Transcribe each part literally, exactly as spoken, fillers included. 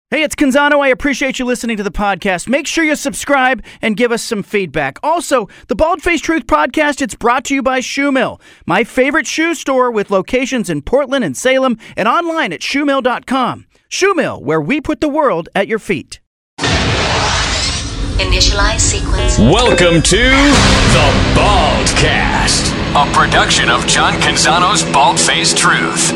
Hey, it's Canzano. I appreciate you listening to the podcast. Make sure you subscribe and give us some feedback. Also, the Bald Face Truth podcast, it's brought to you by Shoe Mill, my favorite shoe store with locations in Portland and Salem and online at shoe mill dot com. Shoe Mill, where we put the world at your feet. Initialize sequence. Welcome to the Baldcast, a production of John Canzano's Bald Face Truth.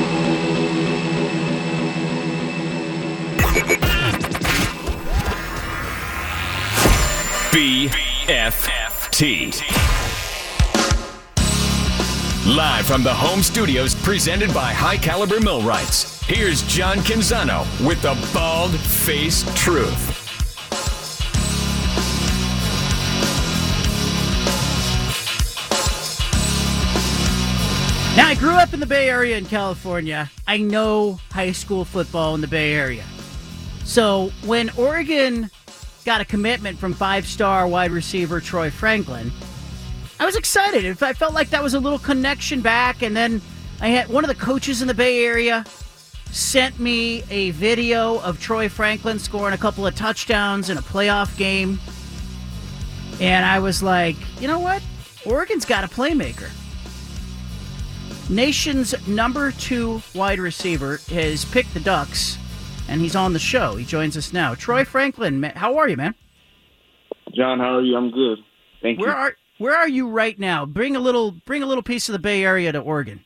B F T. Live from the home studios, presented by High Caliber Millwrights. Here's John Canzano with the Bald Face Truth. Now, I grew up in the Bay Area in California. I know high school football in the Bay Area. So when Oregon got a commitment from five-star wide receiver Troy Franklin, I was excited. I felt like that was a little connection back. And then I had one of the coaches in the Bay Area sent me a video of Troy Franklin scoring a couple of touchdowns in a playoff game. And I was like, you know what? Oregon's got a playmaker. Nation's number two wide receiver has picked the Ducks, and he's on the show. He joins us now. Troy Franklin, how are you, man? John, how are you? I'm good. Thank where you. Are, where are you right now? Bring a little bring a little piece of the Bay Area to Oregon.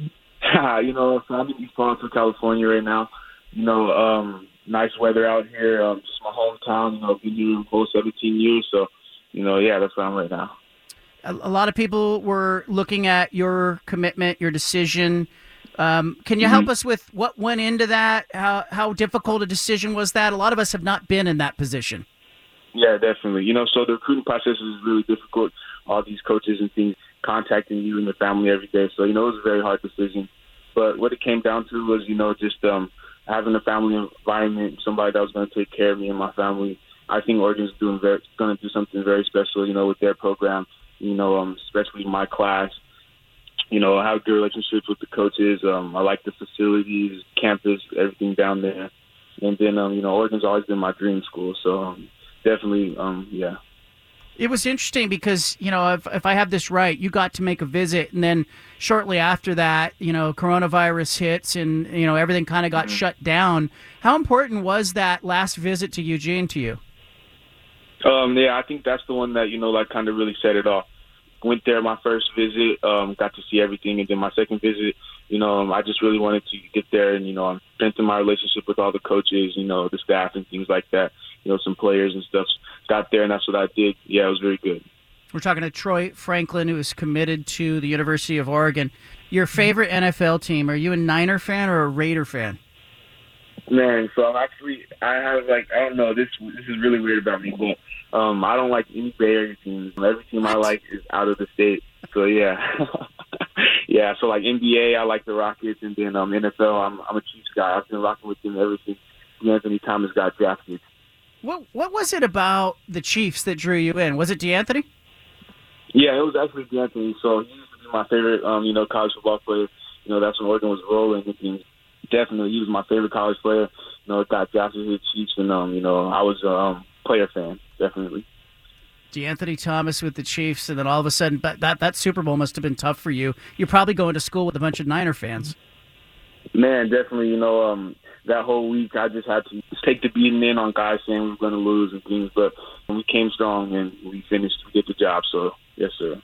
you know, so I'm in East Palm, California right now. You know, um, nice weather out here. Um, just my hometown. You know, been here for whole seventeen years. So, you know, yeah, that's where I'm right now. A, a lot of people were looking at your commitment, your decision. Um, can you mm-hmm. help us with what went into that? How how difficult a decision was that? A lot of us have not been in that position. Yeah, definitely. You know, so the recruiting process is really difficult. All these coaches and things contacting you and your family every day. So, you know, it was a very hard decision. But what it came down to was, you know, just um, having a family environment, somebody that was going to take care of me and my family. I think Oregon's doing very, going to do something very special, you know, with their program, you know, um, especially my class. You know, I have good relationships with the coaches. Um, I like the facilities, campus, everything down there. And then, um, you know, Oregon's always been my dream school. So, um, definitely, um, yeah. It was interesting because, you know, if, if I have this right, you got to make a visit, and then shortly after that, you know, coronavirus hits and, you know, everything kind of got mm-hmm. shut down. How important was that last visit to Eugene to you? Um, yeah, I think that's the one that, you know, like kind of really set it off. Went there my first visit, um, got to see everything, and then my second visit, you know, um, I just really wanted to get there and, you know, um, strengthen my relationship with all the coaches, you know, the staff and things like that, you know, some players and stuff. Got there, and that's what I did. Yeah, it was very good. We're talking to Troy Franklin, who is committed to the University of Oregon. Your favorite N F L team, are you a Niner fan or a Raider fan? Man, so I'm actually, I have like, I don't know, this this is really weird about me, but um, I don't like any Bay Area teams. Every team I like is out of the state. So, yeah. yeah, so like N B A, I like the Rockets, and then um, N F L, I'm, I'm a Chiefs guy. I've been rocking with them ever since Anthony Thomas got drafted. What What was it about the Chiefs that drew you in? Was it DeAnthony? Yeah, it was actually DeAnthony. So he used to be my favorite, um, you know, college football player. You know, that's when Oregon was rolling. And definitely, he was my favorite college player. You know, got drafted to the Chiefs, and um, you know, I was a um, player fan, definitely. DeAnthony Thomas with the Chiefs, and then all of a sudden, that, that that Super Bowl must have been tough for you. You're probably going to school with a bunch of Niner fans. Man, definitely. You know, um, that whole week I just had to take the beating in on guys saying we were going to lose and things, but we came strong and we finished. We did the job. So, yes, sir.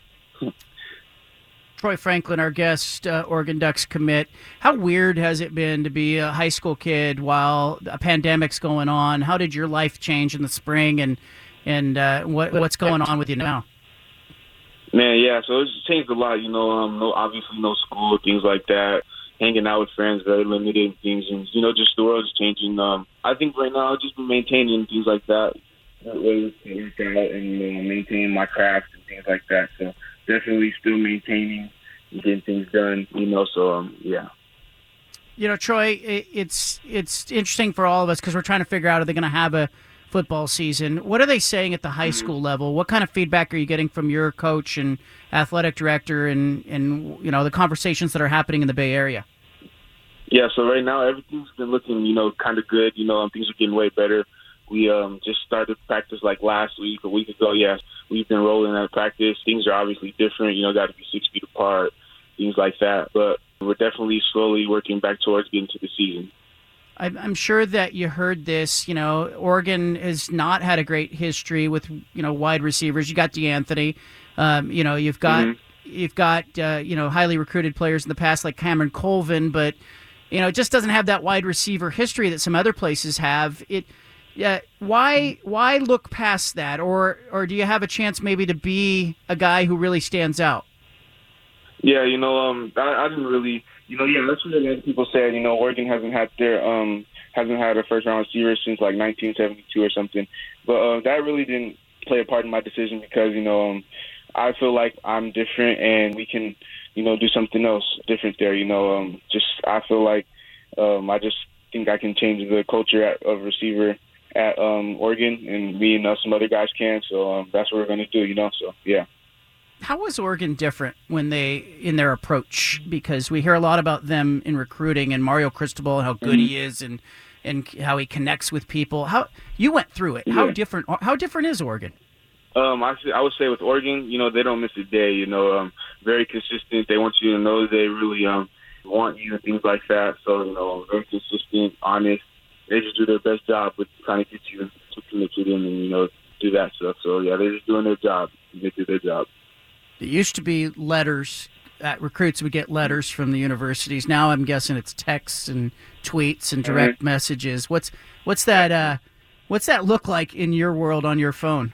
Troy Franklin, our guest, uh, Oregon Ducks commit. How weird has it been to be a high school kid while a pandemic's going on? How did your life change in the spring, and and uh, what what's going on with you now? Man, yeah, so it's changed a lot. You know, um, no, obviously no school, things like that. Hanging out with friends, very limited and things, and you know, just the world's changing. Um, I think right now I've just been maintaining things like that, ways to work out and uh, maintaining my craft and things like that. So definitely still maintaining and getting things done. You know, so um, yeah. You know, Troy, it's it's interesting for all of us because we're trying to figure out, are they going to have a football season? What are they saying at the high mm-hmm. school level? What kind of feedback are you getting from your coach and athletic director, and, and you know, the conversations that are happening in the Bay Area? Yeah, so right now everything's been looking, you know, kind of good. You know, um, things are getting way better. We um, just started practice like last week, a week ago. Yes, we've been rolling at practice. Things are obviously different. You know, got to be six feet apart, things like that. But we're definitely slowly working back towards getting to the season. I'm sure that you heard this. You know, Oregon has not had a great history with, you know, wide receivers. You got DeAnthony. Um, you know, you've got mm-hmm. you've got uh, you know, highly recruited players in the past like Cameron Colvin, but you know, it just doesn't have that wide receiver history that some other places have. It. Yeah, why why look past that, or or do you have a chance maybe to be a guy who really stands out? Yeah, you know, um, I, I didn't really, you know, yeah, that's what a lot of people said. You know, Oregon hasn't had their um hasn't had a first round receiver since like nineteen seventy-two or something, but uh, that really didn't play a part in my decision because you know um, I feel like I'm different and we can, you know, do something else different there. You know, um, just I feel like um, I just think I can change the culture at, of receiver at um, Oregon, and me and uh, some other guys can. So um, that's what we're going to do, you know. So yeah. How was Oregon different when they in their approach? Because we hear a lot about them in recruiting and Mario Cristobal and how good mm-hmm. he is and and how he connects with people. How you went through it? Yeah. How different? How different is Oregon? Um, I I would say with Oregon, you know, they don't miss a day. You know, um, very consistent. They want you to know they really um want you and things like that. So you know, very consistent, honest. They just do their best job with trying to get you to commit to them and, you know, do that stuff. So, yeah, they're just doing their job. They do their job. It used to be letters. Uh, recruits would get letters from the universities. Now I'm guessing it's texts and tweets and direct mm-hmm. messages. What's what's that uh, what's that look like in your world on your phone?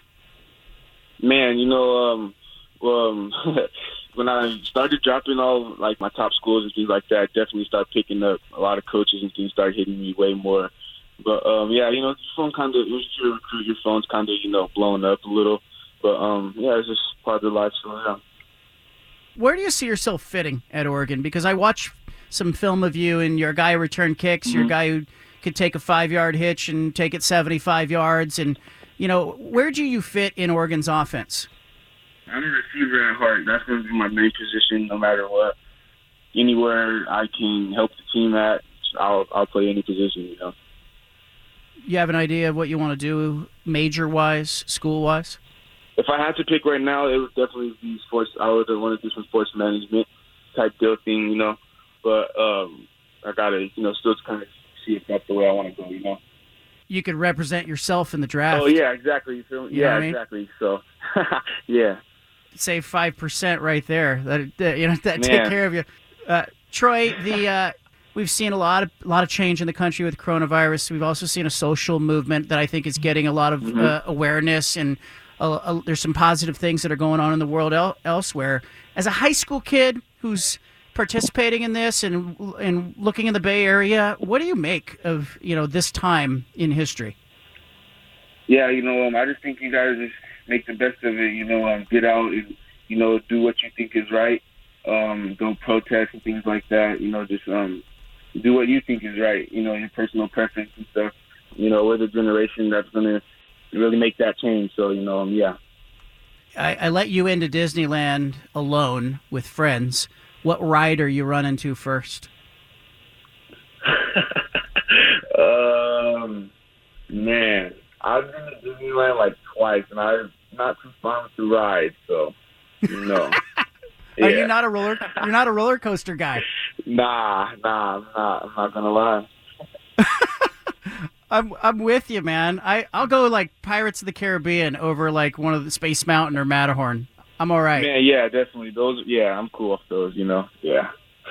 Man, you know, um, um, when I started dropping all, like, my top schools and things like that, definitely started picking up a lot of coaches and things started hitting me way more. But, um, yeah, you know, your phone kind of, once you recruit, your phone's kind of, you know, blowing up a little. But, um, yeah, it's just part of the life, so, yeah. Where do you see yourself fitting at Oregon? Because I watch some film of you, and you're a guy who return kicks. Mm-hmm. You're a guy who could take a five-yard hitch and take it seventy-five yards. And, you know, where do you fit in Oregon's offense? I'm a receiver at heart. That's going to be my main position no matter what. Anywhere I can help the team at, I'll, I'll play any position, you know. You have an idea of what you want to do major-wise, school-wise? If I had to pick right now, it would definitely be sports. I would want to do some sports management type deal thing, you know. But um, I got to, you know, still kind of see if that's the way I want to go, you know. You could represent yourself in the draft. Oh, yeah, exactly. You feel me? You yeah, I mean? exactly. So, yeah. Save five percent right there. That, that you know, that take care of you. Uh, Troy, the uh, we've seen a lot of a lot of change in the country with coronavirus. We've also seen a social movement that I think is getting a lot of mm-hmm. uh, awareness, and uh, uh, there's some positive things that are going on in the world el- elsewhere. As a high school kid who's participating in this and and looking in the Bay Area, what do you make of, you know, this time in history? Yeah, you know, um, I just think you guys just make the best of it. You know, um, get out and, you know, do what you think is right. Um, go protest and things like that. You know, just um, do what you think is right. You know, your personal preference and stuff. You know, we're the generation that's going to really make that change. So, you know, um, yeah. I, I let you into Disneyland alone with friends. What ride are you running to first? um, man, I've been to Disneyland like twice, and I'm not too fond to ride, so no. Are yeah. you not a roller? You're not a roller coaster guy. Nah, nah, I'm not. I'm not gonna lie. I'm I'm with you, man. I I'll go like Pirates of the Caribbean over like one of the Space Mountain or Matterhorn. I'm all right. Man, yeah, definitely. Those, yeah, I'm cool off those. You know, yeah.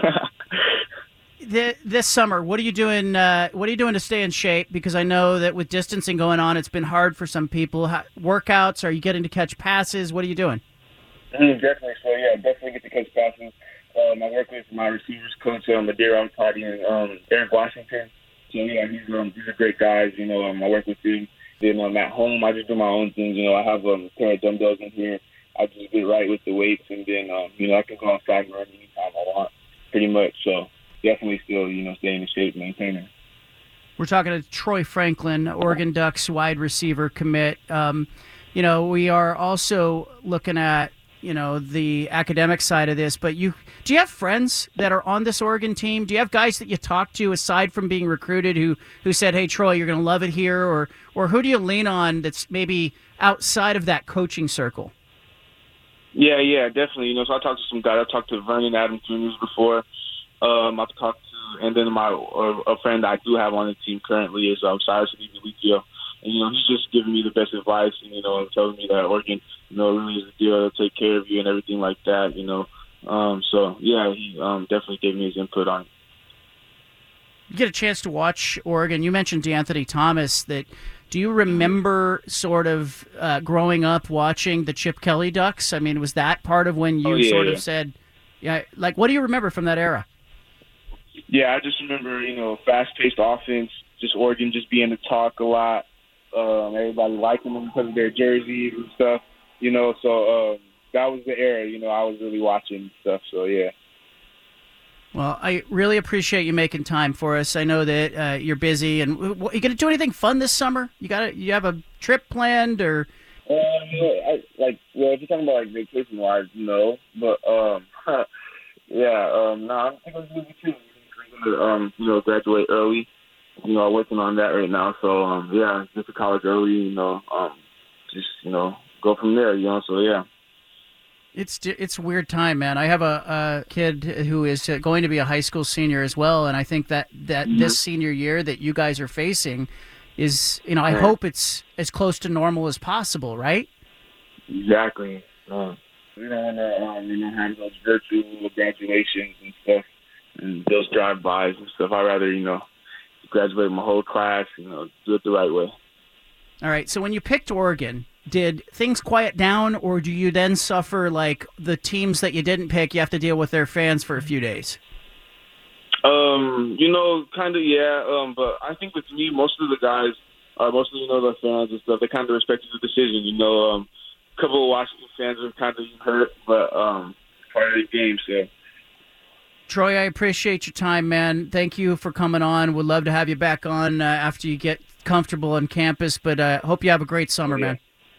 the, this summer, what are you doing? Uh, what are you doing to stay in shape? Because I know that with distancing going on, it's been hard for some people. How, workouts? Are you getting to catch passes? What are you doing? Mm, definitely. So yeah, definitely get to catch passes. Um, I work with my receivers coach, um, Madeira Ampati and um, Eric Washington. So yeah, he's um, these are great guys. You know, um, I work with them. Then um, at home, I just do my own things. You know, I have um, a pair of dumbbells in here. I just get right with the weights, and then, um, you know, I can go outside and run anytime I want, pretty much. So definitely still, you know, staying in shape, maintaining. We're talking to Troy Franklin, Oregon Ducks wide receiver commit. Um, you know, we are also looking at you know, the academic side of this, but you do you have friends that are on this Oregon team? Do you have guys that you talk to aside from being recruited who, who said, hey, Troy, you're going to love it here? Or, or who do you lean on that's maybe outside of that coaching circle? Yeah, yeah, definitely. You know, so I talked to some guys. I talked to Vernon Adams Junior before. Um, I've talked to, and then my uh, a friend I do have on the team currently is um, Cyrus Alikio. And, you know, he's just giving me the best advice and, you know, and telling me that Oregon, you know, really is a deal to take care of you and everything like that, you know. Um, so, yeah, he um, definitely gave me his input on it. You get a chance to watch Oregon. You mentioned DeAnthony Thomas. That do you remember sort of uh, growing up watching the Chip Kelly Ducks? I mean, was that part of when you oh, yeah, sort yeah. of said, yeah, like, what do you remember from that era? Yeah, I just remember, you know, fast-paced offense, just Oregon just being the talk a lot. Um, everybody liking them because of their jerseys and stuff, you know. So um, that was the era, you know, I was really watching and stuff. So, yeah. Well, I really appreciate you making time for us. I know that uh, you're busy. And w- w- you going to do anything fun this summer? You got you have a trip planned or? Um, I, like, well, if you're talking about like vacation-wise, no. But um, yeah, um, no, I think I'm going to um, you know, graduate early. You know, I'm working on that right now. So, um, yeah, get to college early, you know, um, just, you know, go from there, you know, so, yeah. It's it's a weird time, man. I have a, a kid who is going to be a high school senior as well, and I think that, that mm-hmm. this senior year that you guys are facing is, you know, I right. hope it's as close to normal as possible, right? Exactly. Uh, we don't want to, um, you know, have those virtual graduations and stuff, and those drive-bys and stuff. I'd rather, you know, graduate my whole class, you know, do it the right way. All right, so when you picked Oregon, did things quiet down, or do you then suffer like the teams that you didn't pick, you have to deal with their fans for a few days? Um, you know, kind of, yeah, um, but I think with me, most of the guys, uh, most of, you know, the fans and stuff, they kind of respected the decision, you know. Um, a couple of Washington fans are kind of hurt, but um, part of the game, so. Troy, I appreciate your time, man. Thank you for coming on. We'd love to have you back on uh, after you get comfortable on campus, but I uh, hope you have a great summer, yeah. man.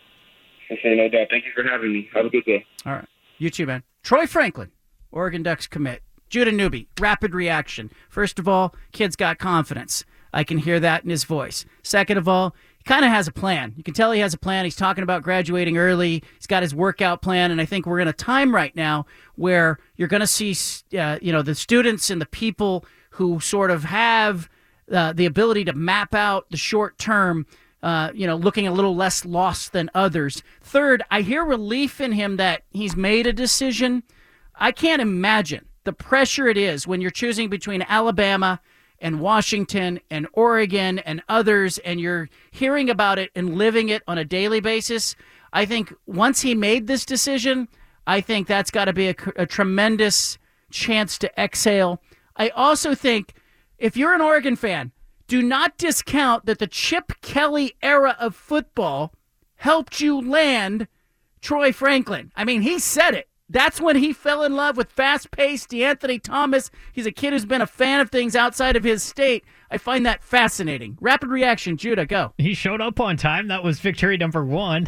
Okay, no doubt. Thank you for having me. Have a good day. All right. You too, man. Troy Franklin, Oregon Ducks commit. Judah Newby, rapid reaction. First of all, kid's got confidence. I can hear that in his voice. Second of all, he kind of has a plan. You can tell he has a plan. He's talking about graduating early. He's got his workout plan, and I think we're in a time right now where you're going to see, uh, you know, the students and the people who sort of have uh, the ability to map out the short term, uh, you know, looking a little less lost than others. Third, I hear relief in him that he's made a decision. I can't imagine the pressure it is when you're choosing between Alabama and Washington and Oregon and others, and you're hearing about it and living it on a daily basis. I think once he made this decision, I think that's got to be a, a tremendous chance to exhale. I also think if you're an Oregon fan, do not discount that the Chip Kelly era of football helped you land Troy Franklin. I mean, he said it. That's when he fell in love with fast-paced DeAnthony Thomas. He's a kid who's been a fan of things outside of his state. I find that fascinating. Rapid reaction, Judah, go. He showed up on time. That was victory number one.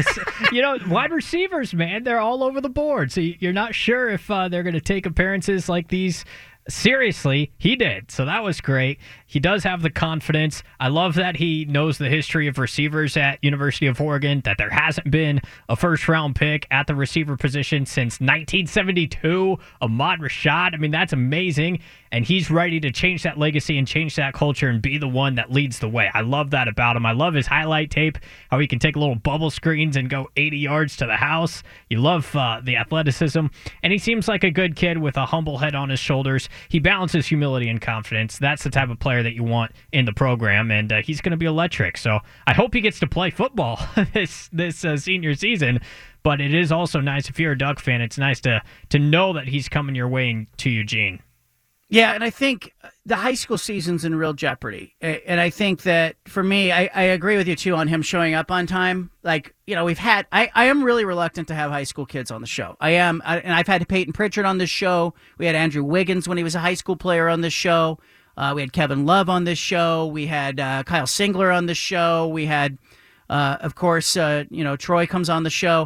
You know, wide receivers, man, they're all over the board. So you're not sure if uh, they're going to take appearances like these seriously. He did. So that was great. He does have the confidence. I love that he knows the history of receivers at University of Oregon, that there hasn't been a first-round pick at the receiver position since nineteen seventy-two, Ahmad Rashad. I mean, that's amazing. And he's ready to change that legacy and change that culture and be the one that leads the way. I love that about him. I love his highlight tape, how he can take little bubble screens and go eighty yards to the house. You love uh, the athleticism. And he seems like a good kid with a humble head on his shoulders. He balances humility and confidence. That's the type of player that you want in the program, and uh, he's going to be electric. So I hope he gets to play football this this uh, senior season. But it is also nice, if you're a Duck fan, it's nice to to know that he's coming your way to Eugene. Yeah, and I think the high school season's in real jeopardy. And I think that, for me, I, I agree with you, too, on him showing up on time. Like, you know, we've had, I, I am really reluctant to have high school kids on the show. I am, I, and I've had Peyton Pritchard on this show. We had Andrew Wiggins when he was a high school player on this show. Uh, we had Kevin Love on this show. We had uh, Kyle Singler on this show. We had, uh, of course, uh, you know, Troy comes on the show.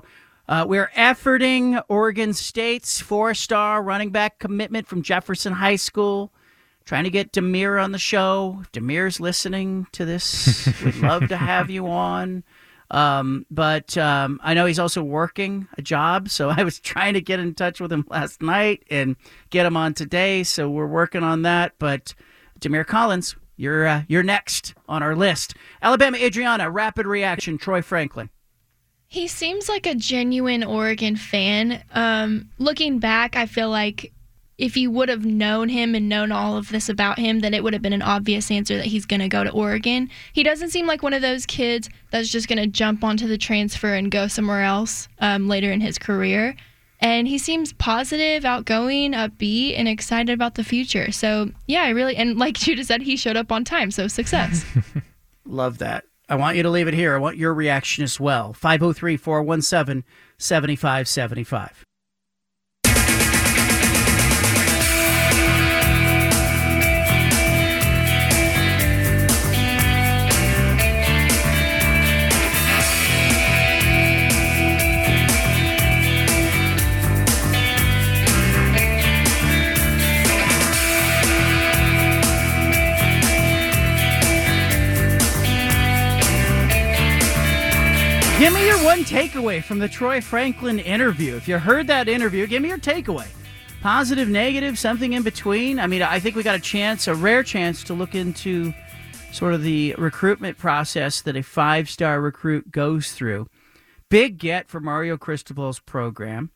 Uh, we're efforting Oregon State's four-star running back commitment from Jefferson High School. Trying to get Demir on the show. If Demir's listening to this, we'd love to have you on. Um, but um, I know he's also working a job, so I was trying to get in touch with him last night and get him on today. So we're working on that. But Demir Collins, you're uh, you're next on our list. Alabama Adriana, rapid reaction. Troy Franklin. He seems like a genuine Oregon fan. Um, looking back, I feel like if you would have known him and known all of this about him, then it would have been an obvious answer that he's going to go to Oregon. He doesn't seem like one of those kids that's just going to jump onto the transfer and go somewhere else um, later in his career. And he seems positive, outgoing, upbeat, and excited about the future. So, yeah, I really, and like Judah said, he showed up on time, so success. Love that. I want you to leave it here. I want your reaction as well. five oh three, four one seven, seven five seven five. Give me your one takeaway from the Troy Franklin interview. If you heard that interview, give me your takeaway. Positive, negative, something in between. I mean, I think we got a chance, a rare chance, to look into sort of the recruitment process that a five-star recruit goes through. Big get for Mario Cristobal's program.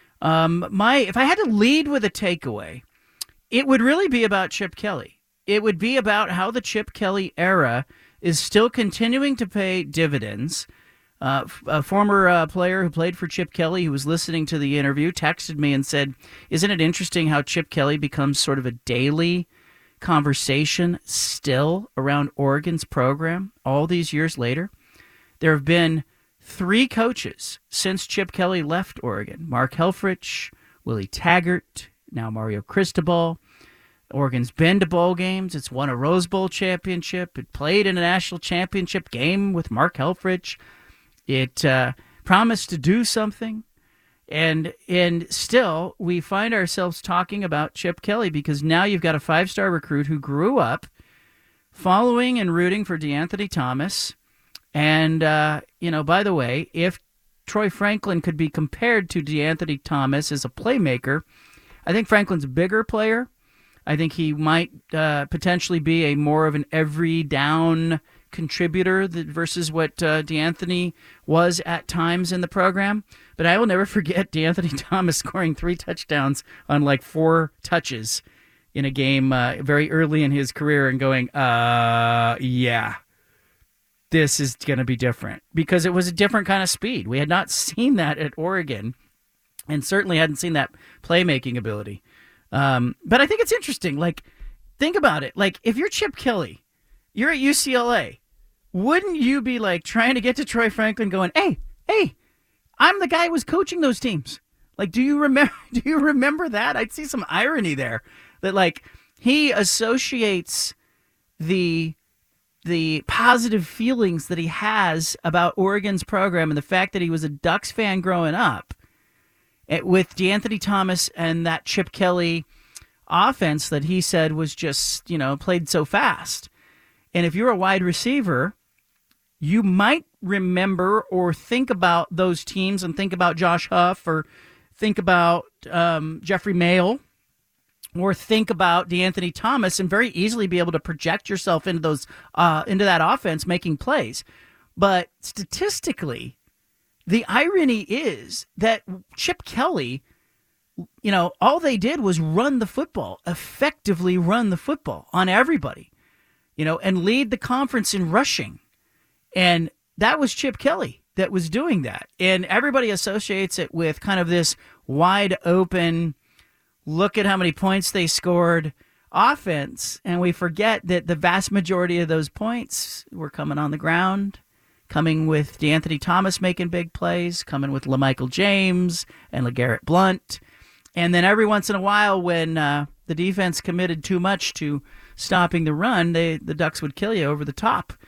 Um, my, if I had to lead with a takeaway, it would really be about Chip Kelly. It would be about how the Chip Kelly era is still continuing to pay dividends. Uh, a former uh, player who played for Chip Kelly, who was listening to the interview, texted me and said, isn't it interesting how Chip Kelly becomes sort of a daily conversation still around Oregon's program all these years later? There have been three coaches since Chip Kelly left Oregon. Mark Helfrich, Willie Taggart, now Mario Cristobal. Oregon's been to bowl games. It's won a Rose Bowl championship. It played in a national championship game with Mark Helfrich. It uh, promised to do something, and and still we find ourselves talking about Chip Kelly because now you've got a five-star recruit who grew up following and rooting for DeAnthony Thomas. And, uh, you know, by the way, if Troy Franklin could be compared to DeAnthony Thomas as a playmaker, I think Franklin's a bigger player. I think he might uh, potentially be a more of an every down contributor that, versus what uh, DeAnthony was at times in the program. But I will never forget DeAnthony Thomas scoring three touchdowns on like four touches in a game uh, very early in his career and going, uh, yeah, this is going to be different because it was a different kind of speed. We had not seen that at Oregon and certainly hadn't seen that playmaking ability. Um, but I think it's interesting. Like, think about it. Like, if you're Chip Kelly, you're at U C L A, wouldn't you be like trying to get to Troy Franklin going, hey, hey, I'm the guy who was coaching those teams. Like, do you remember, do you remember that? I'd see some irony there that like he associates the, the positive feelings that he has about Oregon's program and the fact that he was a Ducks fan growing up with DeAnthony Thomas and that Chip Kelly offense that he said was just, you know, played so fast. And if you're a wide receiver, you might remember or think about those teams and think about Josh Huff or think about um, Jeffrey Mayle or think about DeAnthony Thomas and very easily be able to project yourself into those uh, into that offense making plays. But statistically, the irony is that Chip Kelly, you know, all they did was run the football, effectively run the football on everybody, you know, and lead the conference in rushing. And that was Chip Kelly that was doing that. And everybody associates it with kind of this wide open, look at how many points they scored offense. And we forget that the vast majority of those points were coming on the ground, coming with DeAnthony Thomas making big plays, coming with LaMichael James and LeGarrette Blount. And then every once in a while when uh, the defense committed too much to stopping the run, they, the Ducks would kill you over the top.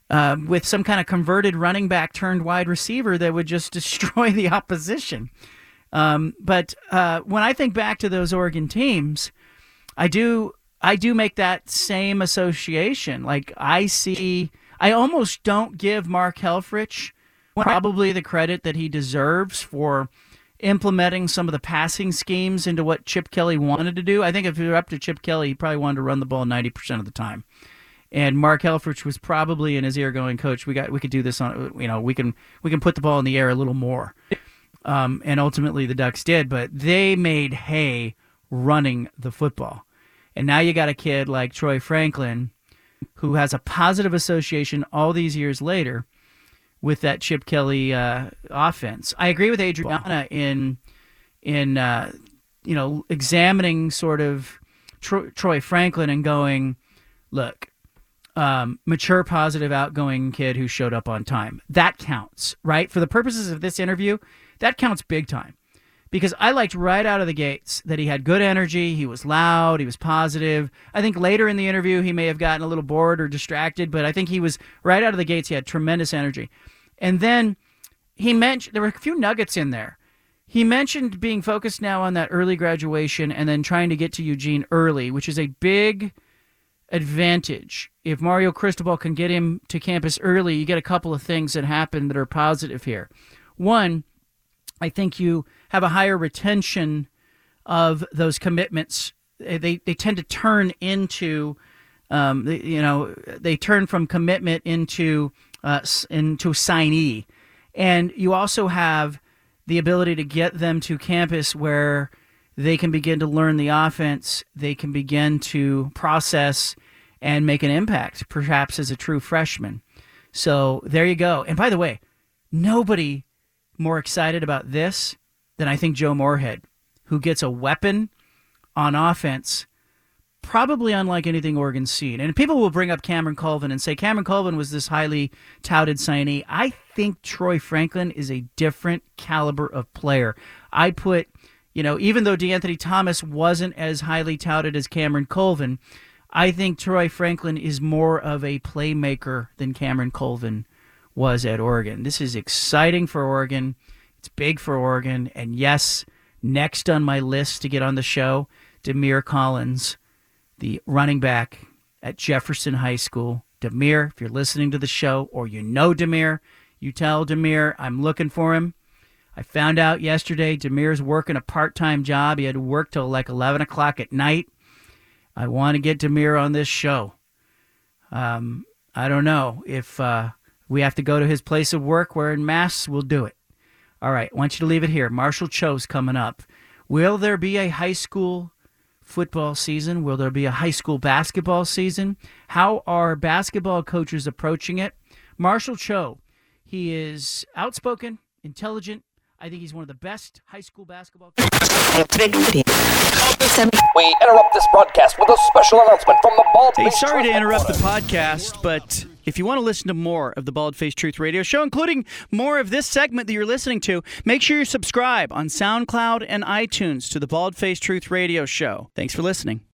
uh, with some kind of converted running back turned wide receiver that would just destroy the opposition. Um, but uh, when I think back to those Oregon teams, I do I do make that same association. Like I see, I almost don't give Mark Helfrich probably the credit that he deserves for implementing some of the passing schemes into what Chip Kelly wanted to do. I think if it were up to Chip Kelly, he probably wanted to run the ball ninety percent of the time. And Mark Helfrich was probably in his ear going, Coach, we got we could do this on, you know, we can we can put the ball in the air a little more. Um, and ultimately the Ducks did, but they made hay running the football. And now you got a kid like Troy Franklin who has a positive association all these years later with that Chip Kelly uh, offense. I agree with Adriana in in uh, you know examining sort of Tro- Troy Franklin and going, look, um, mature, positive, outgoing kid who showed up on time. That counts, right? For the purposes of this interview, that counts big time. Because I liked right out of the gates that he had good energy, he was loud, he was positive. I think later in the interview he may have gotten a little bored or distracted, but I think he was right out of the gates, he had tremendous energy. And then he mentioned, there were a few nuggets in there. He mentioned being focused now on that early graduation and then trying to get to Eugene early, which is a big advantage. If Mario Cristobal can get him to campus early, you get a couple of things that happen that are positive here. One, I think you have a higher retention of those commitments. They they tend to turn into, um, you know, they turn from commitment into uh, into signee, and you also have the ability to get them to campus where they can begin to learn the offense. They can begin to process and make an impact, perhaps as a true freshman. So there you go. And by the way, nobody more excited about this than I think Joe Moorhead, who gets a weapon on offense probably unlike anything Oregon's seen. And people will bring up Cameron Colvin and say Cameron Colvin was this highly touted signee. I think Troy Franklin is a different caliber of player. I put, you know, even though DeAnthony Thomas wasn't as highly touted as Cameron Colvin, I think Troy Franklin is more of a playmaker than Cameron Colvin was at Oregon. This is exciting for Oregon. It's big for Oregon. And yes, next on my list to get on the show, Demir Collins, the running back at Jefferson High School. Demir, if you're listening to the show or you know Demir, you tell Demir I'm looking for him. I found out yesterday Demir's working a part-time job. He had to work till like eleven o'clock at night. I want to get Demir on this show. Um, I don't know if... Uh, We have to go to his place of work wearing masks. We'll do it. All right, I want you to leave it here. Marshall Cho's coming up. Will there be a high school football season? Will there be a high school basketball season? How are basketball coaches approaching it? Marshall Cho, he is outspoken, intelligent. I think he's one of the best high school basketball coaches. We interrupt this broadcast with a special announcement from the Bald Hey, Face sorry to Truth interrupt the Headquarters. podcast, but if you want to listen to more of the Bald Face Truth Radio Show, including more of this segment that you're listening to, make sure you subscribe on SoundCloud and iTunes to the Bald Face Truth Radio Show. Thanks for listening.